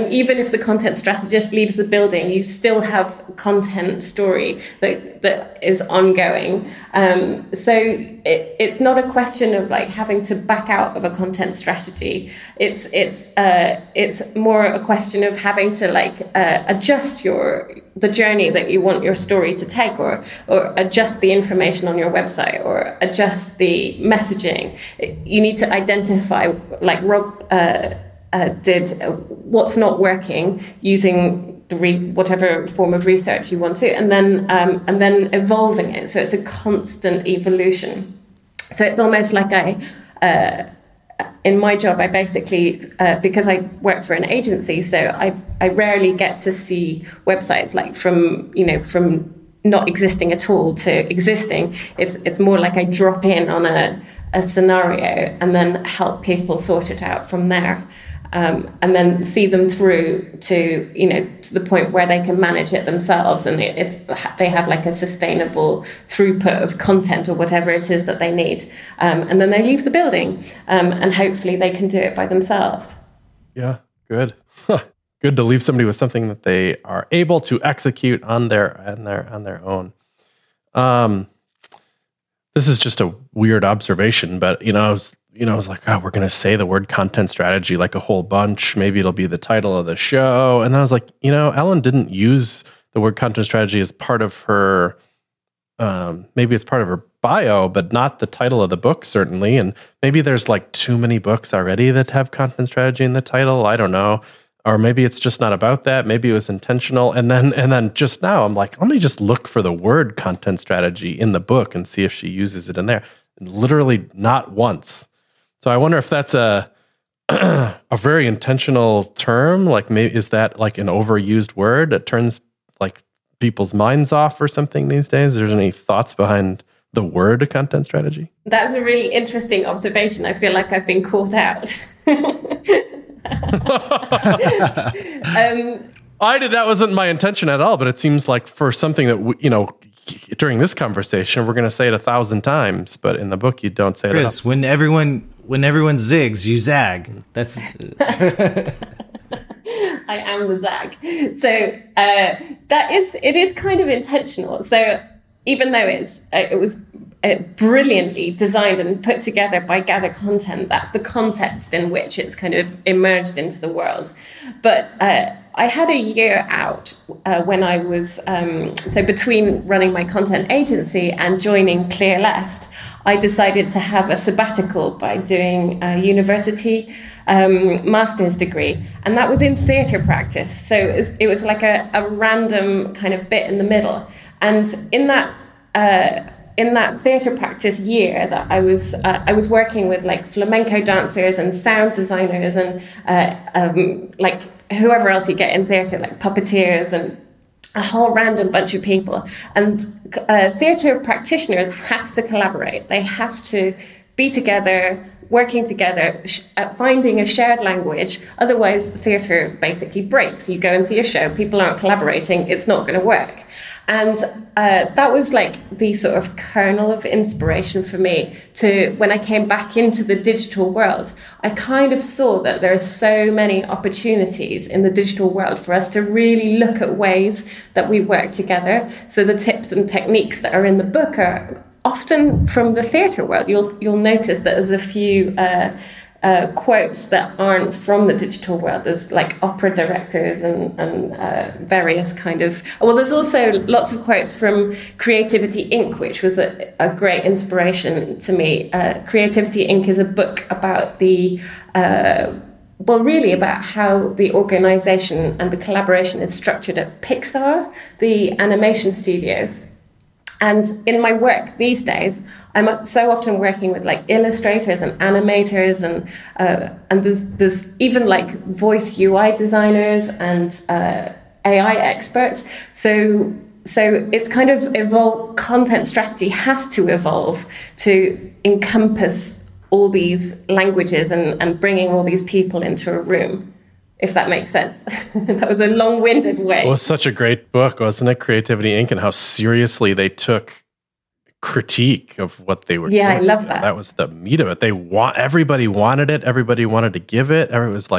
ongoing. Even if the content strategist leaves the building, you still have content story that that is ongoing. Um, so it, it's not a question of like having to back out of a content strategy. It's it's uh, it's more a question of having to like uh, adjust your the journey that you want your story to take, or or adjust the information on your website, or adjust the messaging. You need to identify, like Rob uh, uh, did, uh, what's not working using the re- whatever form of research you want to, and then um, and then evolving it. So it's a constant evolution. So it's almost like I. Uh, In my job, I basically, uh, because I work for an agency, so I I rarely get to see websites like from, you know, from not existing at all to existing. It's it's more like I drop in on a, a scenario and then help people sort it out from there. Um, and then see them through to, you know, to the point where they can manage it themselves, and it, it, they have like a sustainable throughput of content or whatever it is that they need. Um, and then they leave the building, um, and hopefully they can do it by themselves. Yeah, good. Good to leave somebody with something that they are able to execute on their on their on their own. Um, this is just a weird observation, but you know. I was, You know, I was like, oh, we're going to say the word content strategy like a whole bunch. Maybe it'll be the title of the show. And then I was like, you know, Ellen didn't use the word content strategy as part of her, um, maybe it's part of her bio, but not the title of the book, certainly. And maybe there's like too many books already that have content strategy in the title. I don't know. Or maybe it's just not about that. Maybe it was intentional. And then, and then just now I'm like, let me just look for the word content strategy in the book and see if she uses it in there. And literally not once. So I wonder if that's a a very intentional term. Like, maybe is that like an overused word that turns like people's minds off or something these days? Is there any thoughts behind the word content strategy? That's a really interesting observation. I feel like I've been called out. um, I did. That wasn't my intention at all. But it seems like for something that we, you know. During this conversation, we're going to say it a thousand times, but in the book, you don't say Chris, it. when everyone when everyone zigs, you zag. That's. I am the zag. So uh, that is it is kind of intentional. So even though it's uh, it was uh, brilliantly designed and put together by Gather Content, that's the context in which it's kind of emerged into the world. But uh, I had a year out uh, when I was, um, so between running my content agency and joining Clear Left, I decided to have a sabbatical by doing a university um, master's degree. And that was in theatre practice. So it was, it was like a, a random kind of bit in the middle. And in that uh, in that theatre practice year that I was uh, I was working with like flamenco dancers and sound designers and uh, um, like whoever else you get in theatre, like puppeteers and a whole random bunch of people. And uh, theatre practitioners have to collaborate. They have to be together, working together, sh- uh, finding a shared language. Otherwise, theatre basically breaks. You go and see a show, people aren't collaborating, it's not going to work. And uh, that was like the sort of kernel of inspiration for me to, when I came back into the digital world, I kind of saw that there are so many opportunities in the digital world for us to really look at ways that we work together. So the tips and techniques that are in the book are often from the theatre world. You'll you'll notice that there's a few uh, uh, quotes that aren't from the digital world. There's like opera directors and, and uh, various kind of... Well, there's also lots of quotes from Creativity Incorporated, which was a, a great inspiration to me. Uh, Creativity Incorporated is a book about the... Uh, well, really about how the organization and the collaboration is structured at Pixar, the animation studios. And in my work these days, I'm so often working with like illustrators and animators, and uh, and there's there's even like voice U I designers and uh, A I experts. So so it's kind of evolved. Content strategy has to evolve to encompass all these languages and, and bringing all these people into a room. If that makes sense. That was a long-winded way. It was such a great book, wasn't it? Creativity Incorporated, and how seriously they took critique of what they were yeah, doing. I love that. That was the meat of it. They want everybody wanted it. Everybody wanted to give it. It was like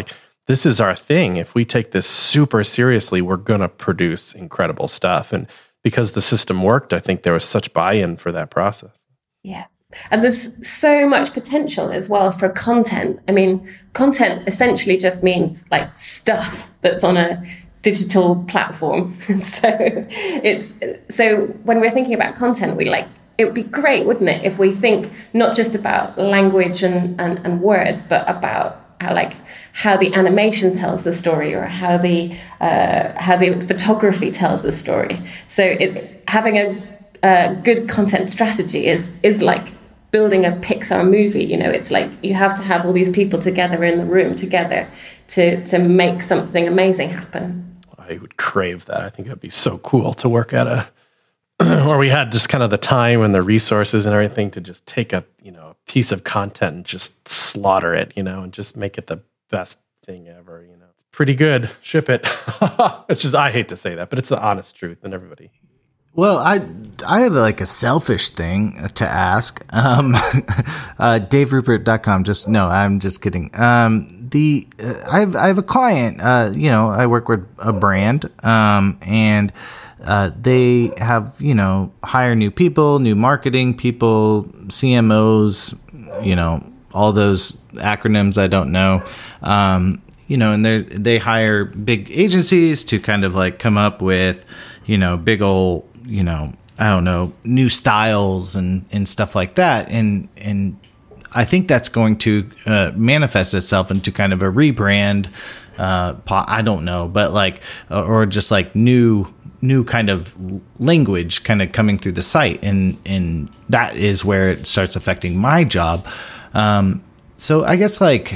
this is our thing. If we take this super seriously, we're going to produce incredible stuff. And because the system worked, I think there was such buy-in for that process. Yeah. And there's so much potential as well for content. I mean, content essentially just means like stuff that's on a digital platform. so it's so when we're thinking about content, we like it would be great, wouldn't it, if we think not just about language and, and, and words, but about how, like how the animation tells the story, or how the uh, how the photography tells the story. So it, having a, a good content strategy is is like building a Pixar movie. You know, it's like you have to have all these people together in the room together to to make something amazing happen. I would crave that. I think that'd be so cool to work at a, or we had just kind of the time and the resources and everything to just take a, you know, a piece of content and just slaughter it, you know, and just make it the best thing ever, you know. It's pretty good. Ship it. It's just, I hate to say that, but it's the honest truth, and everybody. Well, I I have like a selfish thing to ask. Um, uh, Dave Rupert dot com. Just no, I'm just kidding. Um, the uh, I have I have a client. Uh, you know, I work with a brand, um, and uh, they have you know hire new people, new marketing people, C M Os. You know, all those acronyms I don't know. Um, you know, and they they hire big agencies to kind of like come up with you know big old. you know, I don't know, new styles and, and stuff like that. And, and I think that's going to uh, manifest itself into kind of a rebrand. Uh, I don't know, but like, or just like new, new kind of language kind of coming through the site. And, and that is where it starts affecting my job. Um, so I guess like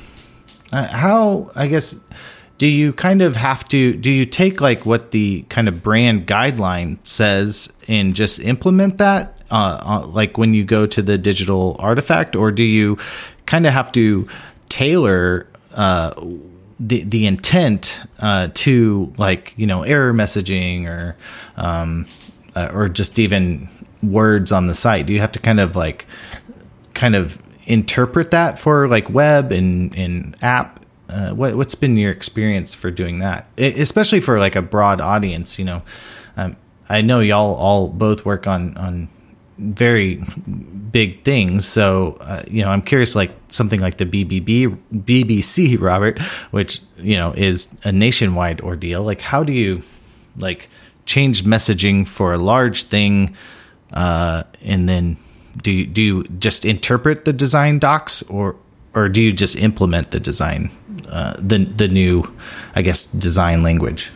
uh, how, I guess, do you kind of have to, do you take like what the kind of brand guideline says and just implement that uh, uh, like when you go to the digital artifact, or do you kind of have to tailor uh, the the intent uh, to like, you know, error messaging or um, uh, or just even words on the site? Do you have to kind of like kind of interpret that for like web and, and app? Uh, what, what's been your experience for doing that, it, especially for like a broad audience? You know, um, I know y'all all both work on on very big things, so uh, you know, I'm curious, like something like the B B B B B C, Robert, which you know is a nationwide ordeal. Like, how do you like change messaging for a large thing, uh, and then do you, do you just interpret the design docs, or or do you just implement the design, uh, the the new, I guess, design language?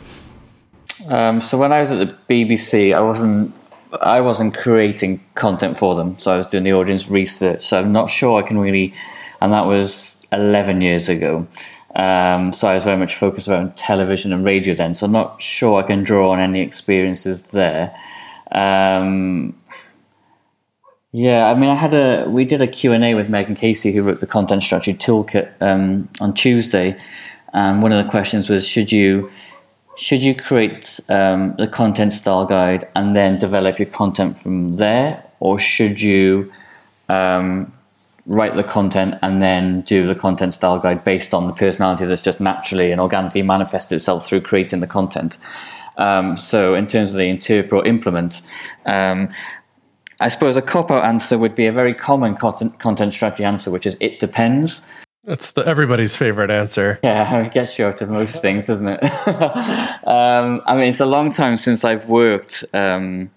Um, so when I was at the B B C, I wasn't I wasn't creating content for them. So I was doing the audience research. So I'm not sure I can really, and that was eleven years ago. Um, so I was very much focused around television and radio then. So I'm not sure I can draw on any experiences there. Um, Yeah, I mean, I had a we did a Q and A with Megan Casey, who wrote the Content Strategy Toolkit, um, on Tuesday, and one of the questions was: should you should you create um, the content style guide and then develop your content from there, or should you um, write the content and then do the content style guide based on the personality that's just naturally and organically manifests itself through creating the content? Um, so, in terms of the interpret or implement. Um, I suppose a cop-out answer would be a very common content, content strategy answer, which is it depends. That's the, everybody's favorite anser. Yeah, it gets you out of most things, doesn't it? um, I mean, it's a long time since I've worked um,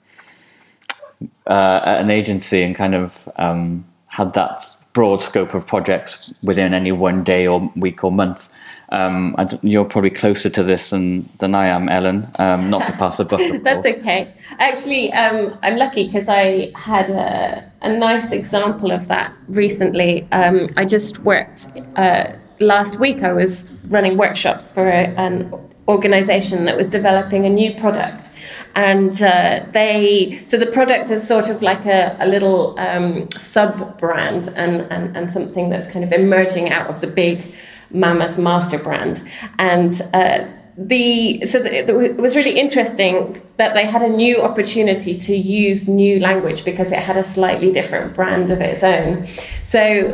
uh, at an agency and kind of um, had that broad scope of projects within any one day or week or month. Um, I you're probably closer to this than, than I am, Ellen. Um, not to pass the buck. That's okay. Actually, um, I'm lucky because I had a, a nice example of that recently. Um, I just worked uh, last week. I was running workshops for a, an organization that was developing a new product. And uh, they, so the product is sort of like a, a little um, sub-brand and, and, and something that's kind of emerging out of the big mammoth master brand. And uh, the so the, it was really interesting that they had a new opportunity to use new language because it had a slightly different brand of its own. So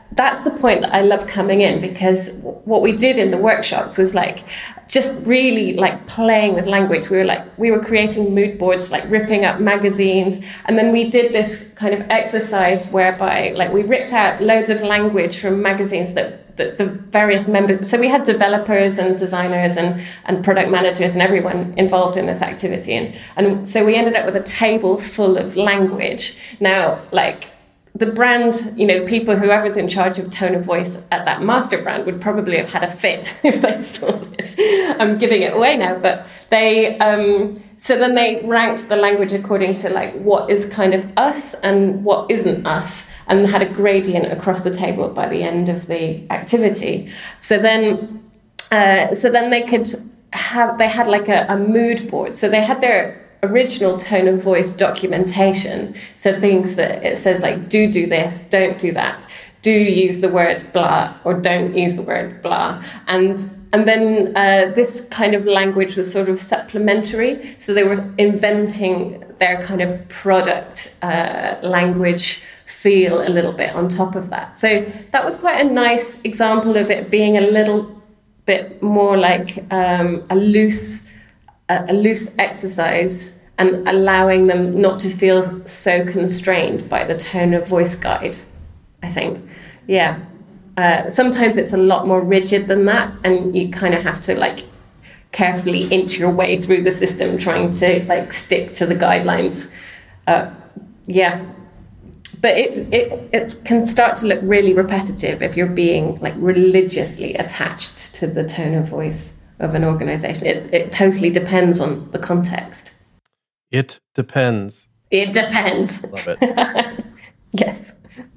that's the point that I love coming in, because w- what we did in the workshops was like just really like playing with language. We were like we were creating mood boards, like ripping up magazines, and then we did this kind of exercise whereby like we ripped out loads of language from magazines that, that the various members. So we had developers and designers and and product managers and everyone involved in this activity, and and so we ended up with a table full of language. Now, like. The brand, you know, people, whoever's in charge of tone of voice at that master brand would probably have had a fit if they saw this. I'm giving it away now, but they, um, so then they ranked the language according to like what is kind of us and what isn't us, and had a gradient across the table by the end of the activity. So then, uh, so then they could have, they had like a, a mood board. So they had their original tone of voice documentation, so things that it says like do do this, don't do that, do use the word blah or don't use the word blah, and and then uh, this kind of language was sort of supplementary, so they were inventing their kind of product uh, language feel a little bit on top of that. So that was quite a nice example of it being a little bit more like um, a loose a loose exercise, and allowing them not to feel so constrained by the tone of voice guide, I think. Yeah. Uh, sometimes it's a lot more rigid than that, and you kind of have to like carefully inch your way through the system trying to like stick to the guidelines. Uh, yeah. But it, it it can start to look really repetitive if you're being like religiously attached to the tone of voice of an organization. It it totally depends on the context. It depends. It depends. Love it. Yes.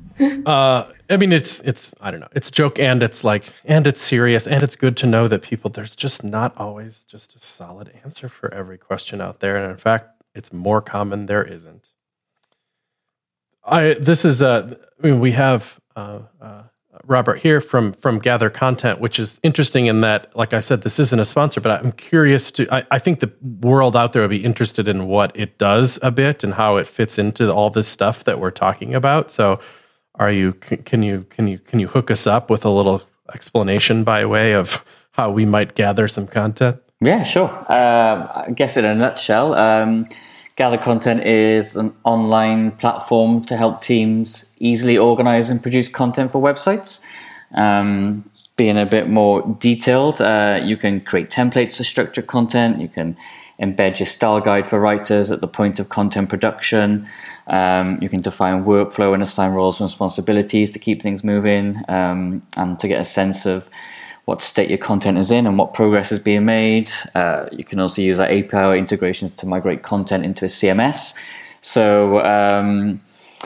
uh, I mean, it's it's I don't know. It's a joke, and it's like, and it's serious, and it's good to know that people. There's just not always just a solid answer for every question out there, and in fact, it's more common there isn't. I this is uh, I mean, we have. Uh, uh, Robert here from from Gather Content, which is interesting in that, like I said, this isn't a sponsor, but I'm curious to, I, I think the world out there will be interested in what it does a bit and how it fits into all this stuff that we're talking about. So are you, can you, can you, can you hook us up with a little explanation by way of how we might gather some content? Yeah, sure. Um, I guess in a nutshell, um, Gather Content is an online platform to help teams easily organize and produce content for websites. Um, being a bit more detailed, uh, you can create templates to structure content. You can embed your style guide for writers at the point of content production. Um, you can define workflow and assign roles and responsibilities to keep things moving, um, and to get a sense of what state your content is in and what progress is being made. Uh, you can also use our A P I integrations to migrate content into a C M S. So um,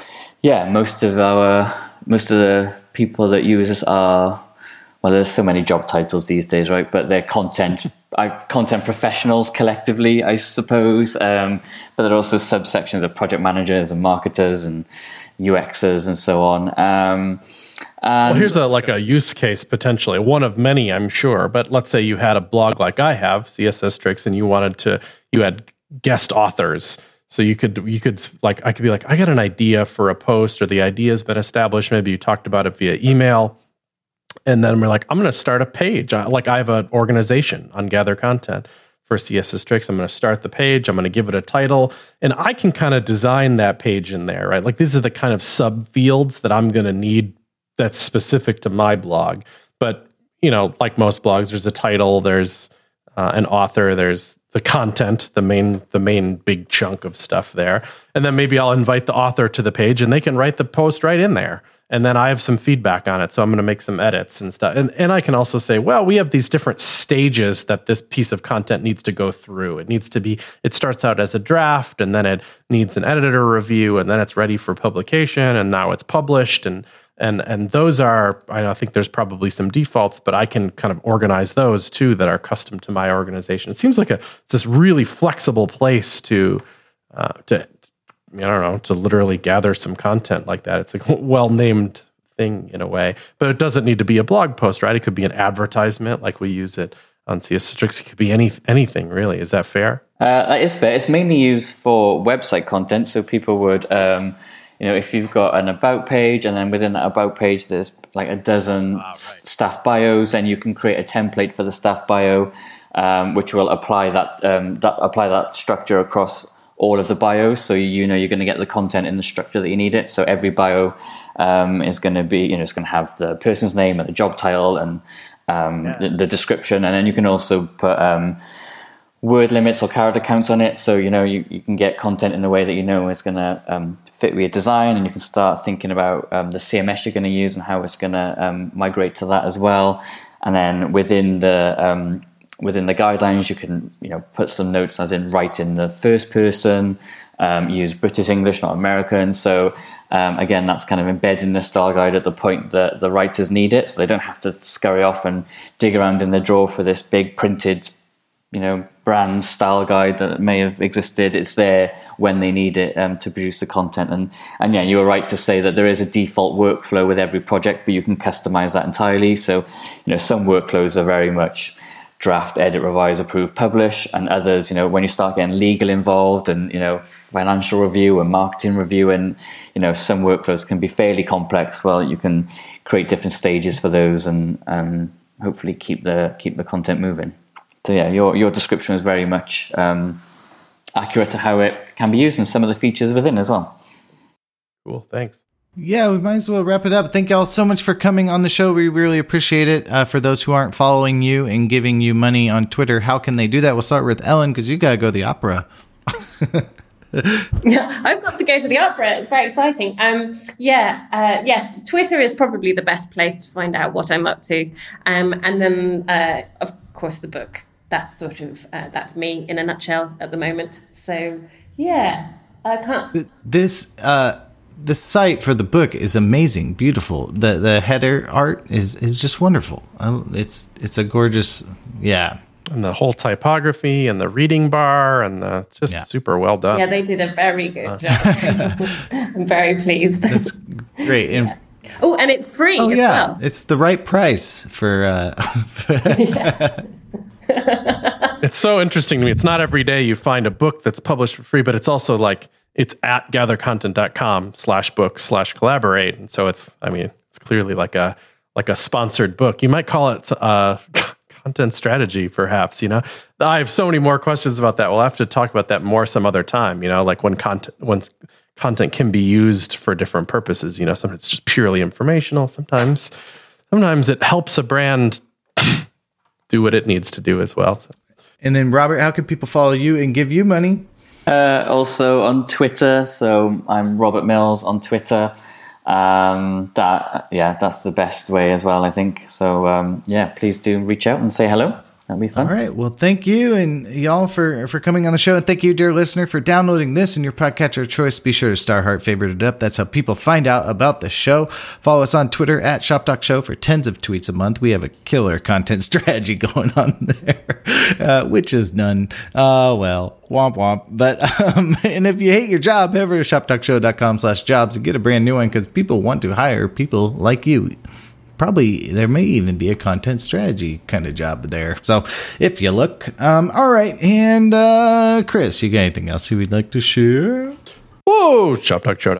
yeah, most of our most of the people that use us are, well, there's so many job titles these days, right? But they're content I, content professionals collectively, I suppose. Um, but there are also subsections of project managers and marketers and U Xers and so on. Um, well, here's a like a use case potentially, one of many, I'm sure. But let's say you had a blog like I have, C S S Tricks, and you wanted to, you had guest authors. So you could, you could like, I could be like, I got an idea for a post, or the idea has been established. Maybe you talked about it via email. And then we're like, I'm going to start a page. Like I have an organization on Gather Content for C S S Tricks. I'm going to start the page. I'm going to give it a title, and I can kind of design that page in there, right? Like these are the kind of sub fields that I'm going to need that's specific to my blog. But, you know, like most blogs, there's a title, there's uh, an author, there's the content, the main, the main big chunk of stuff there. And then maybe I'll invite the author to the page and they can write the post right in there. And then I have some feedback on it. So I'm going to make some edits and stuff. And, and I can also say, well, we have these different stages that this piece of content needs to go through. It needs to be, it starts out as a draft, and then it needs an editor review, and then it's ready for publication, and now it's published. And and and those are, I think there's probably some defaults, but I can kind of organize those too that are custom to my organization. It seems like a it's this really flexible place to uh, to I don't know, to literally gather some content like that. It's a well-named thing in a way, but it doesn't need to be a blog post, right? It could be an advertisement like we use it on C S S Tricks. It could be any anything really. Is that fair? Uh, that is fair. It's mainly used for website content, so people would um, you know, if you've got an about page and then within that about page there's like a dozen oh, right. s- staff bios, and you can create a template for the staff bio, um, which will apply that um, that apply that structure across all of the bios. So you know you're going to get the content in the structure that you need it. So every bio um, is going to be, you know, it's going to have the person's name and the job title and um, yeah. the, the description, and then you can also put um, word limits or character counts on it. So, you know, you, you can get content in a way that you know is going to um, fit with your design, and you can start thinking about um, the C M S you're going to use and how it's going to um, migrate to that as well. And then within the um, within the guidelines, you can, you know, put some notes as in write in the first person, um, use British English, not American. So um, again, that's kind of embedding the style guide at the point that the writers need it, so they don't have to scurry off and dig around in the drawer for this big printed, you know, brand style guide that may have existed. It's there when they need it um, to produce the content. And and yeah, you were right to say that there is a default workflow with every project, but you can customize that entirely. So, you know, some workflows are very much draft, edit, revise, approve, publish, and others, you know, when you start getting legal involved and, you know, financial review and marketing review, and, you know, some workflows can be fairly complex. Well, you can create different stages for those and um, hopefully keep the keep the content moving. So yeah, your your description is very much um, accurate to how it can be used and some of the features within as well. Cool, thanks. Yeah, we might as well wrap it up. Thank y'all so much for coming on the show. We really appreciate it. Uh, for those who aren't following you and giving you money on Twitter, how can they do that? We'll start with Ellen, because you got to go to the opera. Yeah, I've got to go to the opera. It's very exciting. Um, yeah, uh, yes, Twitter is probably the best place to find out what I'm up to. Um, and then, uh, of course, the book. That's sort of, uh, that's me in a nutshell at the moment. So, yeah, I can't. This, uh, the site for the book is amazing, beautiful. The the header art is, is just wonderful. It's it's a gorgeous, yeah. And the whole typography and the reading bar and the just yeah. super well done. Yeah, they did a very good uh. job. I'm very pleased. That's great. And, yeah. Oh, and it's free oh, as yeah. well. It's the right price for... Uh, It's so interesting to me. It's not every day you find a book that's published for free, but it's also like it's at gathercontent.com slash book slash collaborate. And so it's, I mean, it's clearly like a, like a sponsored book. You might call it uh content strategy, perhaps, you know. I have so many more questions about that. We'll have to talk about that more some other time, you know, like when content, when content can be used for different purposes, you know, sometimes it's just purely informational. Sometimes, sometimes it helps a brand do what it needs to do as well. So. And then Robert, how can people follow you and give you money? Uh, also on Twitter. So I'm Robert Mills on Twitter. Um, that, yeah, that's the best way as well, I think. So, um, yeah, please do reach out and say hello. That'd be fun. All right. Well, thank you and y'all for, for coming on the show. And thank you, dear listener, for downloading this in your podcatcher of choice. Be sure to star heart favorite it up. That's how people find out about the show. Follow us on Twitter at ShopTalkShow for tens of tweets a month. We have a killer content strategy going on there, uh, which is none. Oh, uh, well, womp womp. But, um, and if you hate your job, head over to shoptalkshow.com slash jobs and get a brand new one, because people want to hire people like you. Probably there may even be a content strategy kind of job there. So if you look, um, all right. And uh, Chris, you got anything else you would like to share? Whoa, shop talk show.